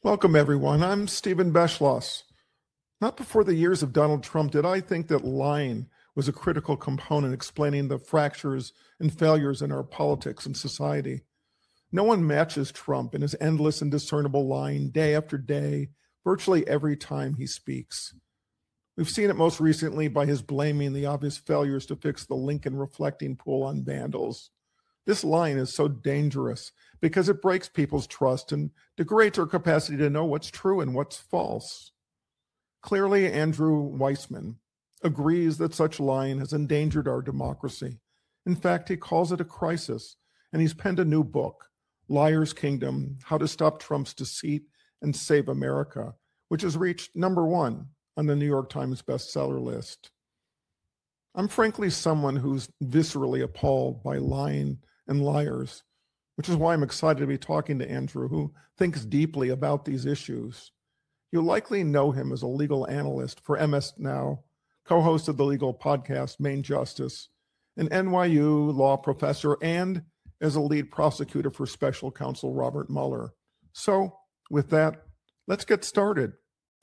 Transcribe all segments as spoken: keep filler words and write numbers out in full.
Welcome, everyone. I'm Stephen Beschloss. Not before the years of Donald Trump did I think that lying was a critical component explaining the fractures and failures in our politics and society. No one matches Trump in his endless and discernible lying day after day, virtually every time he speaks. We've seen it most recently by his blaming the obvious failures to fix the Lincoln reflecting pool on vandals. This lying is so dangerous because it breaks people's trust and degrades our capacity to know what's true and what's false. Clearly, Andrew Weissman agrees that such lying has endangered our democracy. In fact, he calls it a crisis, and he's penned a new book, Liar's Kingdom: How to Stop Trump's Deceit and Save America, which has reached number one on the New York Times bestseller list. I'm frankly someone who's viscerally appalled by lying and liars, which is why I'm excited to be talking to Andrew, who thinks deeply about these issues. You likely know him as a legal analyst for M S Now, co-host of the legal podcast Main Justice, an N Y U law professor, and as a lead prosecutor for special counsel Robert Mueller. So with that, let's get started.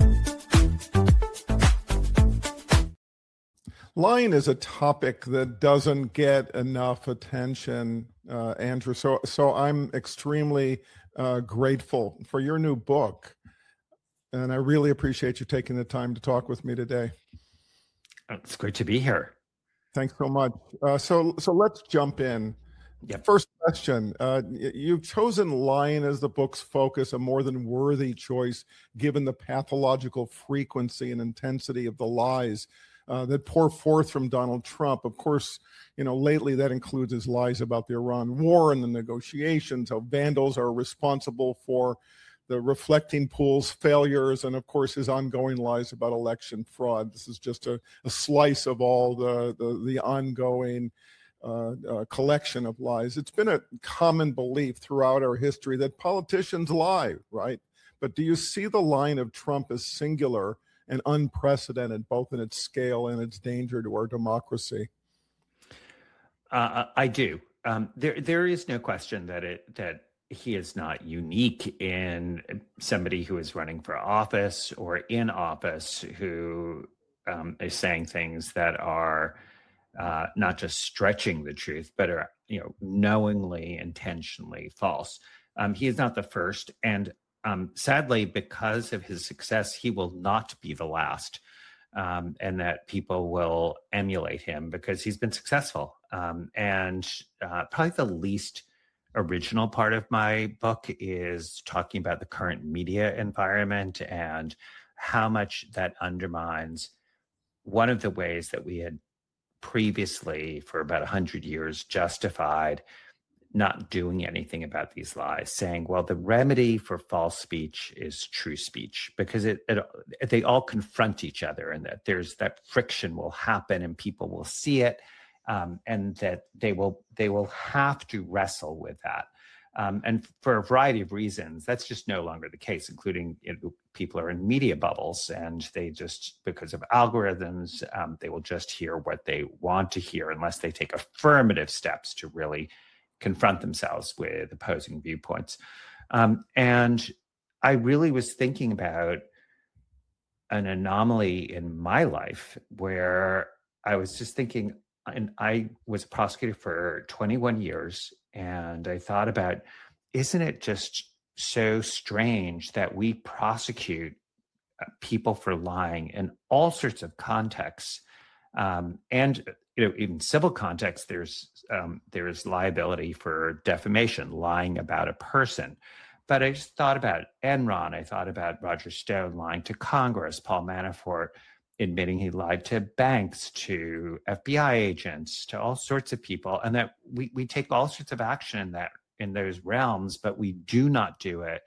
Lying is a topic that doesn't get enough attention, uh, Andrew. So, so I'm extremely uh, grateful for your new book, and I really appreciate you taking the time to talk with me today. It's great to be here. Thanks so much. Uh, so, so let's jump in. Yep. First question: uh, You've chosen lying as the book's focus, a more than worthy choice, given the pathological frequency and intensity of the lies Uh, that pour forth from Donald Trump. Of course, you know, lately that includes his lies about the Iran war and the negotiations, how vandals are responsible for the reflecting pool's failures, and of course his ongoing lies about election fraud. This is just a, a slice of all the, the, the ongoing uh, uh, collection of lies. It's been a common belief throughout our history that politicians lie, right? But do you see the line of Trump as singular and unprecedented, both in its scale and its danger to our democracy? Uh, I do. Um, there, there is no question that it that he is not unique in somebody who is running for office or in office who um, is saying things that are uh, not just stretching the truth, but are, you know, knowingly, intentionally false. Um, he is not the first, and Um, sadly, because of his success, he will not be the last, um, and that people will emulate him because he's been successful. Um, and uh, probably the least original part of my book is talking about the current media environment and how much that undermines one of the ways that we had previously, for about one hundred years, justified not doing anything about these lies, saying, well, the remedy for false speech is true speech, because it, it they all confront each other, and that there's that friction will happen and people will see it, um, and that they will they will have to wrestle with that. Um, and for a variety of reasons, that's just no longer the case, including, you know, people are in media bubbles, and they just, because of algorithms, um, they will just hear what they want to hear unless they take affirmative steps to really confront themselves with opposing viewpoints. Um, and I really was thinking about an anomaly in my life where I was just thinking, and I was a prosecutor for twenty-one years, and I thought about, isn't it just so strange that we prosecute people for lying in all sorts of contexts, um, and you know, in civil context, there's um, there's liability for defamation, lying about a person. But I just thought about Enron. I thought about Roger Stone lying to Congress, Paul Manafort admitting he lied to banks, to F B I agents, to all sorts of people, and that we we take all sorts of action in that in those realms, but we do not do it